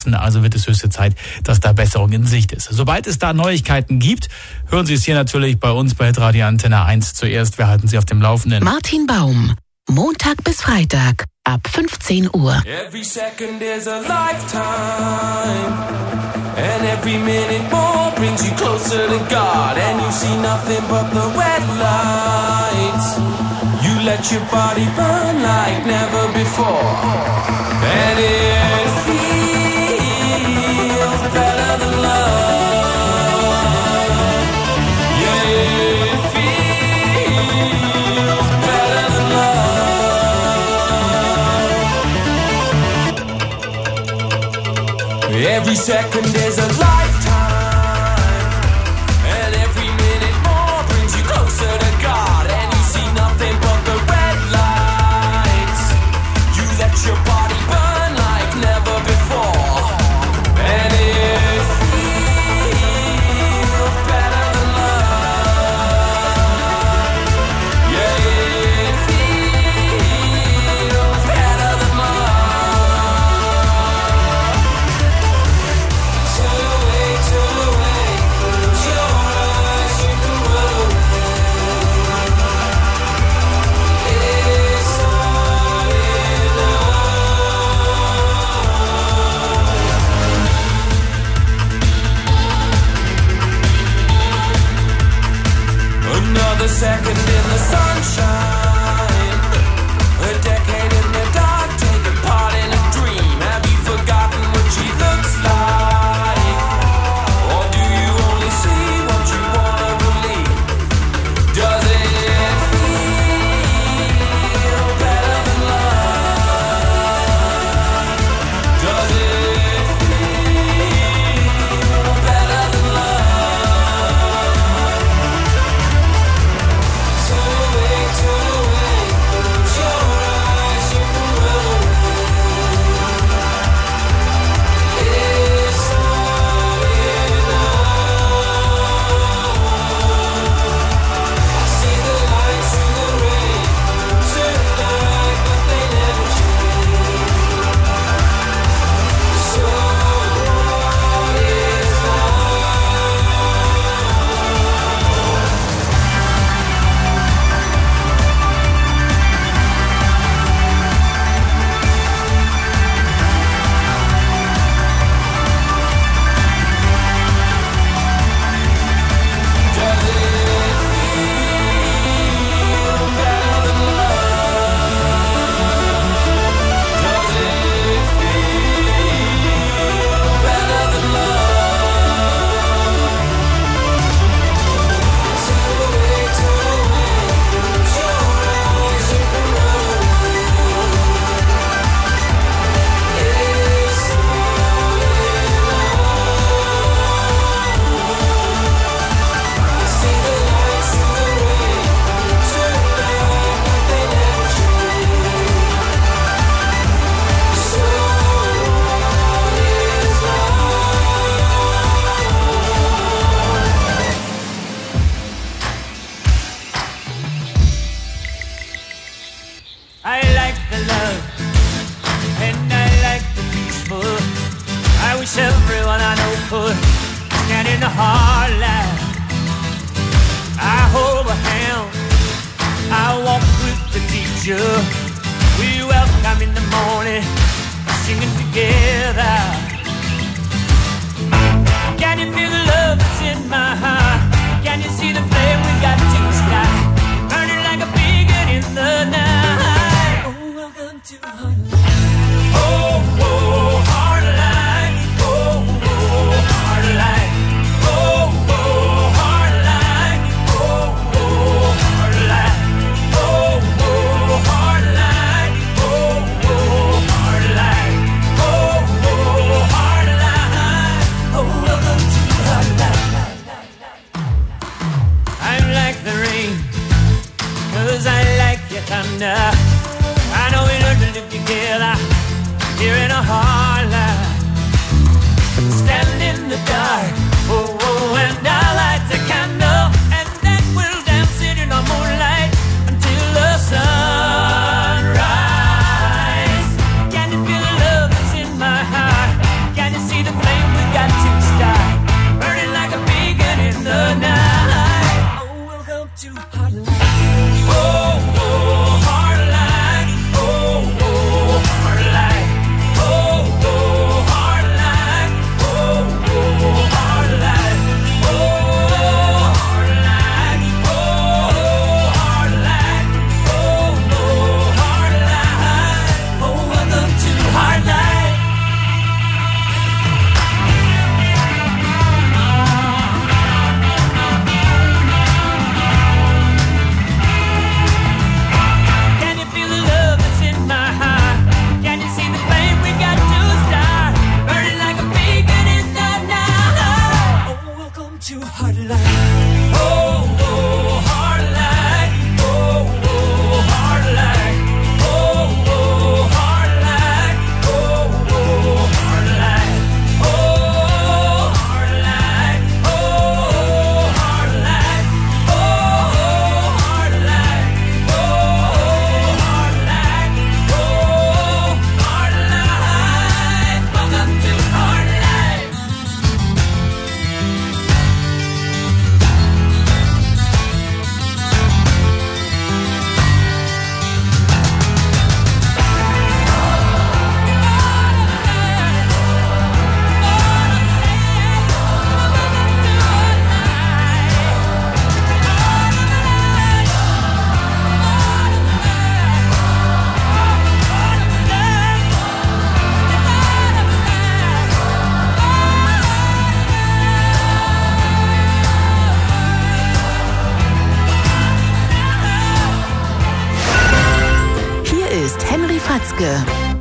Weihnachten, also wird es höchste Zeit, dass da Besserung in Sicht ist. Sobald es da Neuigkeiten gibt, hören Sie es hier natürlich bei uns bei Hitradio Antenne 1 zuerst. Wir halten Sie auf dem Laufenden. Martin Baum, Montag bis Freitag ab 15 Uhr. Every second is a lifetime, and every minute more brings you closer to God, and you see nothing but the red lights. You let your body burn like never before, and it feels better than love. Yeah, it feels better than love. Every second is a lifetime, and every minute more brings you closer to God, and you see nothing but the red lights. You let your body burn like never before, and it feels better than love. Yeah, it feels better than love. Turn away, close your eyes, you can run away. It's not enough. Another second in the sunshine, a decade in the dark, taking part in a dream. Have you forgotten what she looks like? Or do you only see what you wanna believe? Does it feel better than love? Does it feel better than love? Turn away, close your eyes, you can run away. It's not enough. I see the lights through the rain tonight, but they never change. So what is Does it feel better than love? Does it feel better than love? Turn away, close your eyes, you can run away. It's not enough. I see the lights through the rain tonight, but they never change. So what is I like the love and I like the peaceful. I wish everyone I know could stand in the hard light. I hold a hand, I walk with the teacher. We welcome in the morning, singing together. Can you feel the love that's in my heart? Can you see the flame we got to start? Burning like a beacon in the night. Oh, welcome to Heartline. Oh, oh, Heartline. Oh, oh, Heartline. Oh, oh, Heartline. Oh, oh, Heartline. Oh, oh, Heartline. Oh, oh, Heartline. Oh, oh,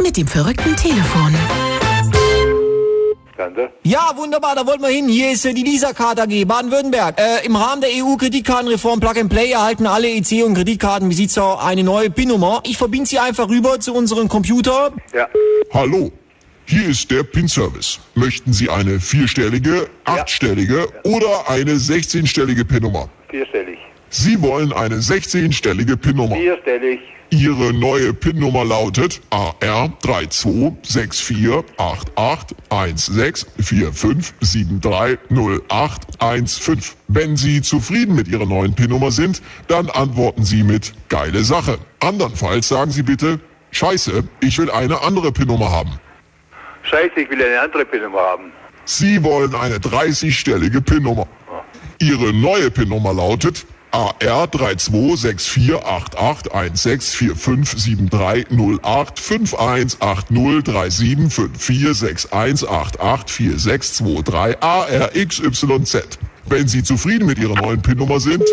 mit dem verrückten Telefon. Ja, wunderbar, da wollten wir hin. Hier ist die Lisa-Card AG, Baden-Württemberg. Im Rahmen der EU-Kreditkartenreform Plug-and-Play erhalten alle EC- und Kreditkartenbesitzer eine neue PIN-Nummer. Ich verbinde Sie einfach rüber zu unserem Computer. Ja. Hallo, hier ist der PIN-Service. Möchten Sie eine 4-stellige, 8-stellige oder eine 16-stellige PIN-Nummer? 4-stellig. Sie wollen eine 16-stellige PIN-Nummer. 4-stellig. Ihre neue PIN-Nummer lautet AR3264881645730815. Wenn Sie zufrieden mit Ihrer neuen PIN-Nummer sind, dann antworten Sie mit geile Sache. Andernfalls sagen Sie bitte, Scheiße, ich will eine andere PIN-Nummer haben. Scheiße, ich will eine andere PIN-Nummer haben. Sie wollen eine 30-stellige PIN-Nummer. Ihre neue PIN-Nummer lautet AR3264881645730851844623ARXYZ. Wenn Sie zufrieden mit Ihrer neuen PIN-Nummer sind,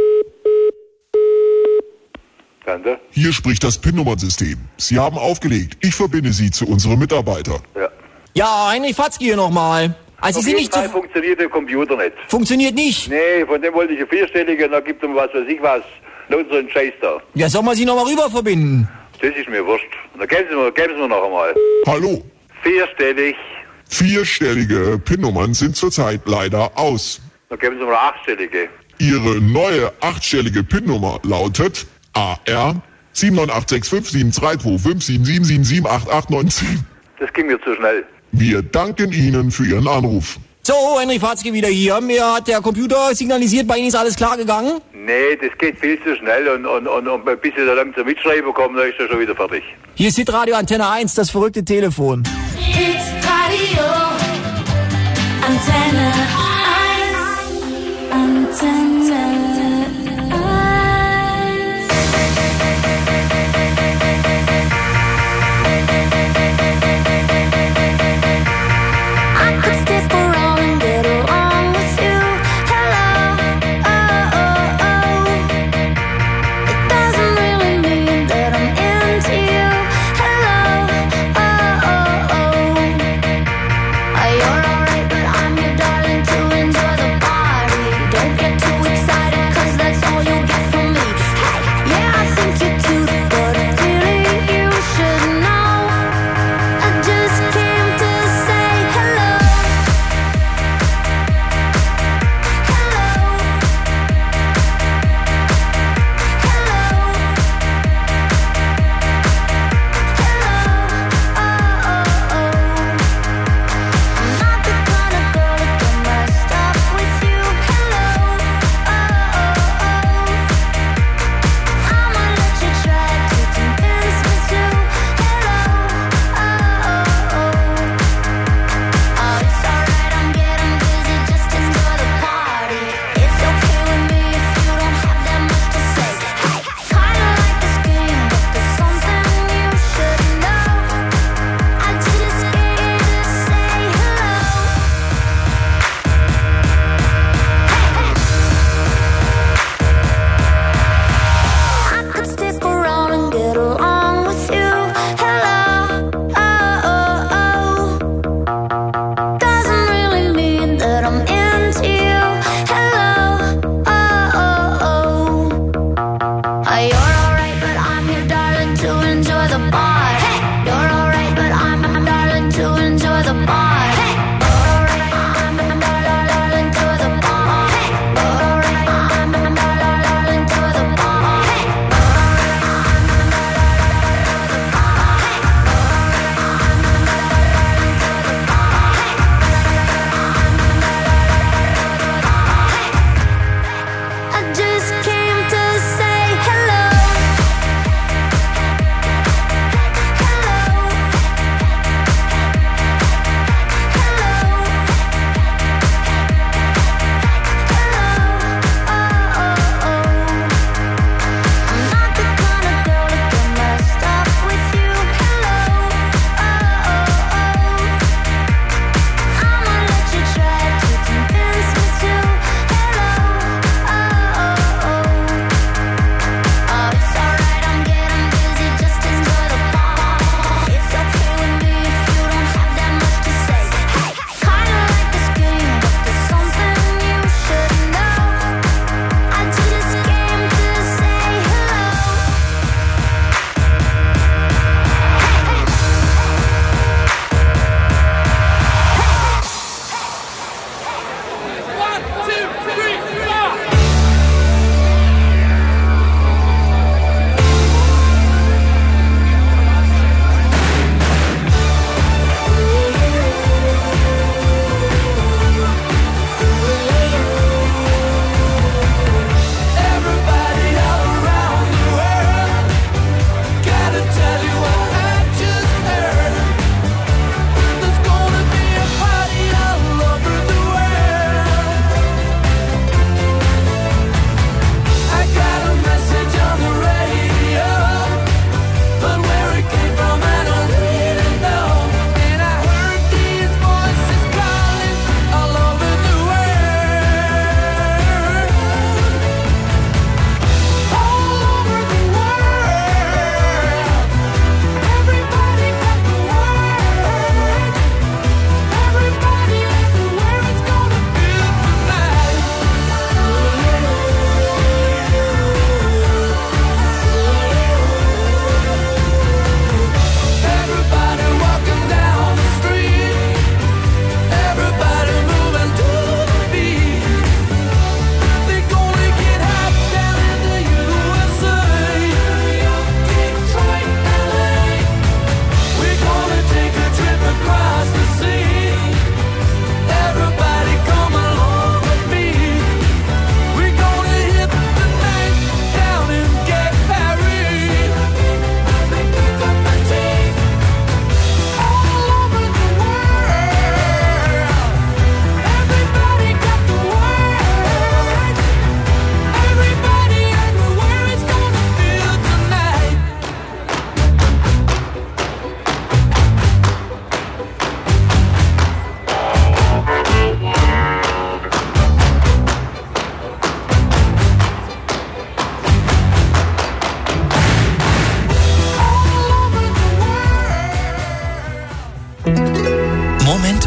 Tante? hier spricht das PIN-Nummernsystem. Sie haben aufgelegt. Ich verbinde Sie zu unserem Mitarbeiter. Ja. Ja, Heinrich Fatzke hier nochmal. Also Sie sind nicht Fall funktioniert der Computer nicht. Funktioniert nicht. Nee, von dem wollte ich eine 4-stellige und da gibt es was weiß ich was. Lohnt so einen Scheiß da. Ja, soll man Sie nochmal rüber verbinden? Das ist mir wurscht. Dann geben Sie mir noch einmal. Hallo. 4-stellig. 4-stellige PIN-Nummern sind zurzeit leider aus. Dann geben Sie mir eine 8-stellige. Ihre neue 8-stellige PIN-Nummer lautet AR78657325777788910. Das ging mir zu schnell. Wir danken Ihnen für Ihren Anruf. So, Heinrich Fatzke wieder hier. Mir hat der Computer signalisiert, bei Ihnen ist alles klar gegangen. Nee, das geht viel zu schnell und bis ich da langsam Mitschreiben komme, dann ist er schon wieder fertig. Hier ist Hitradio Antenne 1, das verrückte Telefon. Hitradio Antenne 1. Antenne 1. I could stay for all and get along with you. Hello, oh, oh, oh. It doesn't really mean that I'm into you. Hello, oh, oh, oh.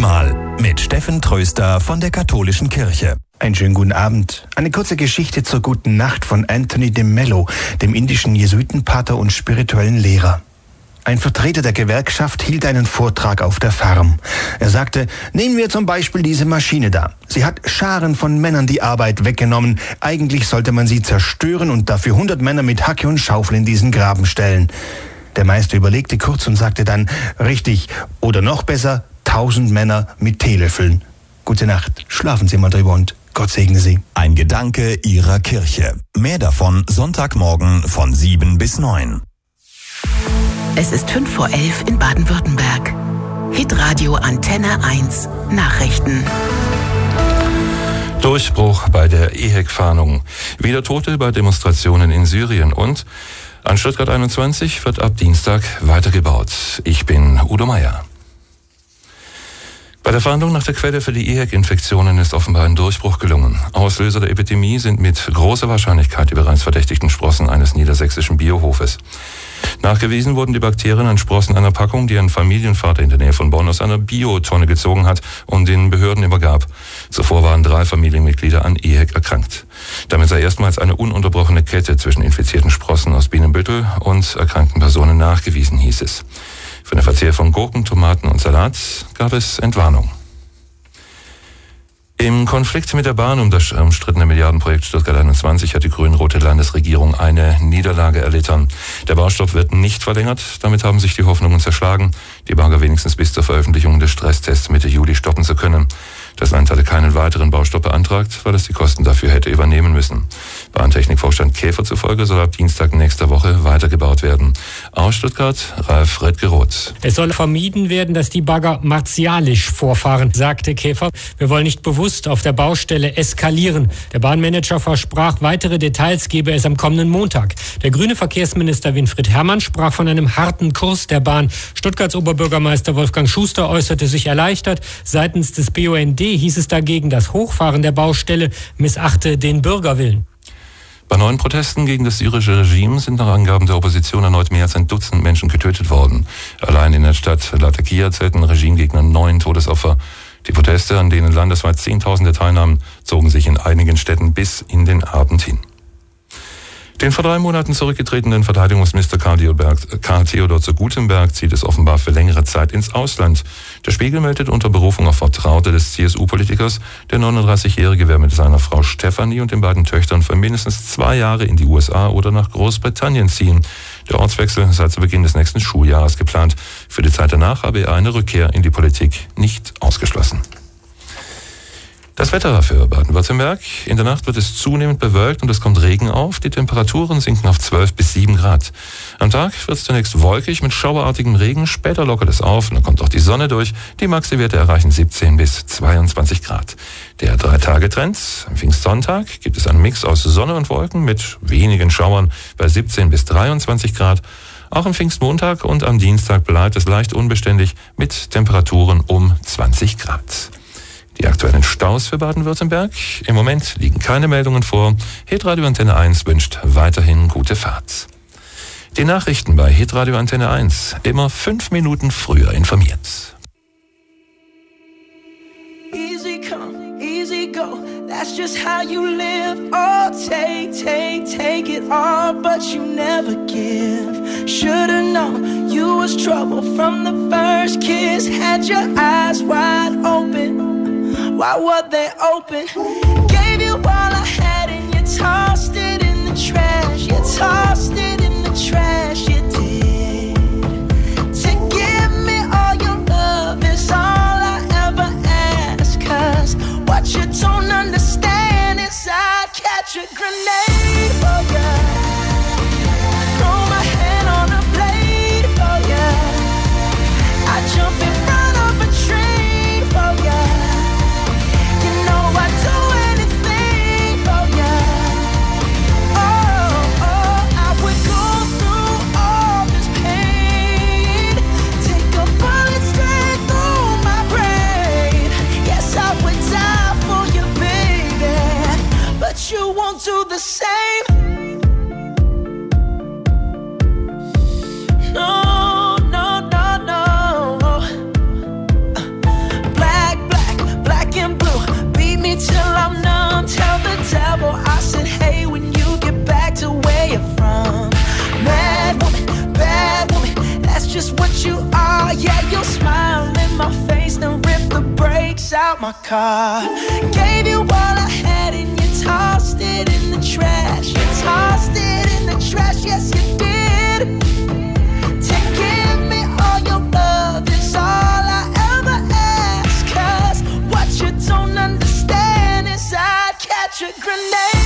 Merkmal mit Steffen Tröster von der Katholischen Kirche. Einen schönen guten Abend. Eine kurze Geschichte zur guten Nacht von Anthony de Mello, dem indischen Jesuitenpater und spirituellen Lehrer. Ein Vertreter der Gewerkschaft hielt einen Vortrag auf der Farm. Er sagte, nehmen wir zum Beispiel diese Maschine da. Sie hat Scharen von Männern die Arbeit weggenommen. Eigentlich sollte man sie zerstören und dafür 100 Männer mit Hacke und Schaufel in diesen Graben stellen. Der Meister überlegte kurz und sagte dann, richtig, oder noch besser, 1000 Männer mit Teelöffeln. Gute Nacht, schlafen Sie mal drüber und Gott segne Sie. Ein Gedanke Ihrer Kirche. Mehr davon Sonntagmorgen von 7 bis 9. Es ist 11:05 in Baden-Württemberg. Hitradio Antenne 1 Nachrichten. Durchbruch bei der EHEC-Fahndung. Wieder Tote bei Demonstrationen in Syrien und an Stuttgart 21 wird ab Dienstag weitergebaut. Ich bin Udo Meier. Bei der Fahndung nach der Quelle für die EHEC-Infektionen ist offenbar ein Durchbruch gelungen. Auslöser der Epidemie sind mit großer Wahrscheinlichkeit die bereits verdächtigten Sprossen eines niedersächsischen Biohofes. Nachgewiesen wurden die Bakterien an Sprossen einer Packung, die ein Familienvater in der Nähe von Bonn aus einer Biotonne gezogen hat und den Behörden übergab. Zuvor waren 3 Familienmitglieder an EHEC erkrankt. Damit sei erstmals eine ununterbrochene Kette zwischen infizierten Sprossen aus Bienenbüttel und erkrankten Personen nachgewiesen, hieß es. Für den Verzehr von Gurken, Tomaten und Salat gab es Entwarnung. Im Konflikt mit der Bahn um das umstrittene Milliardenprojekt Stuttgart 21 hat die grün-rote Landesregierung eine Niederlage erlitten. Der Baustopp wird nicht verlängert. Damit haben sich die Hoffnungen zerschlagen, die Bagger wenigstens bis zur Veröffentlichung des Stresstests Mitte Juli stoppen zu können. Das Land hatte keinen weiteren Baustopp beantragt, weil es die Kosten dafür hätte übernehmen müssen. Bahntechnikvorstand Käfer zufolge soll ab Dienstag nächster Woche weitergebaut werden. Aus Stuttgart, Ralf Redgeroth. Es soll vermieden werden, dass die Bagger martialisch vorfahren, sagte Käfer. Wir wollen nicht bewusst auf der Baustelle eskalieren. Der Bahnmanager versprach, weitere Details gebe es am kommenden Montag. Der grüne Verkehrsminister Winfried Herrmann sprach von einem harten Kurs der Bahn. Stuttgarts Oberbürgermeister Wolfgang Schuster äußerte sich erleichtert. Seitens des BUND hieß es dagegen, das Hochfahren der Baustelle missachte den Bürgerwillen. Bei neuen Protesten gegen das syrische Regime sind nach Angaben der Opposition erneut mehr als ein Dutzend Menschen getötet worden. Allein in der Stadt Latakia zählten Regimegegner 9 Todesopfer. Die Proteste, an denen landesweit Zehntausende teilnahmen, zogen sich in einigen Städten bis in den Abend hin. Den vor 3 Monaten zurückgetretenen Verteidigungsminister Karl Theodor zu Gutenberg zieht es offenbar für längere Zeit ins Ausland. Der Spiegel meldet unter Berufung auf Vertraute des CSU-Politikers, der 39-Jährige wäre mit seiner Frau Stefanie und den beiden Töchtern für mindestens 2 Jahre in die USA oder nach Großbritannien ziehen. Der Ortswechsel sei zu Beginn des nächsten Schuljahres geplant. Für die Zeit danach habe er eine Rückkehr in die Politik nicht ausgeschlossen. Das Wetter für Baden-Württemberg. In der Nacht wird es zunehmend bewölkt und es kommt Regen auf. Die Temperaturen sinken auf 12 bis 7 Grad. Am Tag wird es zunächst wolkig mit schauerartigem Regen. Später lockert es auf und dann kommt auch die Sonne durch. Die Maxi-Werte erreichen 17 bis 22 Grad. Der 3-Tage-Trend. Am Pfingstsonntag gibt es einen Mix aus Sonne und Wolken mit wenigen Schauern bei 17 bis 23 Grad. Auch am Pfingstmontag und am Dienstag bleibt es leicht unbeständig mit Temperaturen um 20 Grad. Die aktuellen Staus für Baden-Württemberg. Im Moment liegen keine Meldungen vor. Hitradio Antenne 1 wünscht weiterhin gute Fahrt. Die Nachrichten bei Hitradio Antenne 1. Immer 5 Minuten früher informiert. Easy come, easy go. That's just how you live. Oh, take it all, but you never give. Should've known you was trouble from the first kiss. Had your eyes wide open. Why were they open? Gave you all I had and you tossed it in the trash. You tossed it in the trash, you did. To give me all your love is all I ever ask. Cause what you don't understand is I'd catch a grenade for ya. Throw my hand on a blade for ya. I jump in front of a train for ya. I'd do anything for ya. Oh, I will kicks out my car. Gave you all I had and you tossed it in the trash. You tossed it in the trash, yes you did. To give me all your love is all I ever ask. 'Cause what you don't understand is I'd catch a grenade.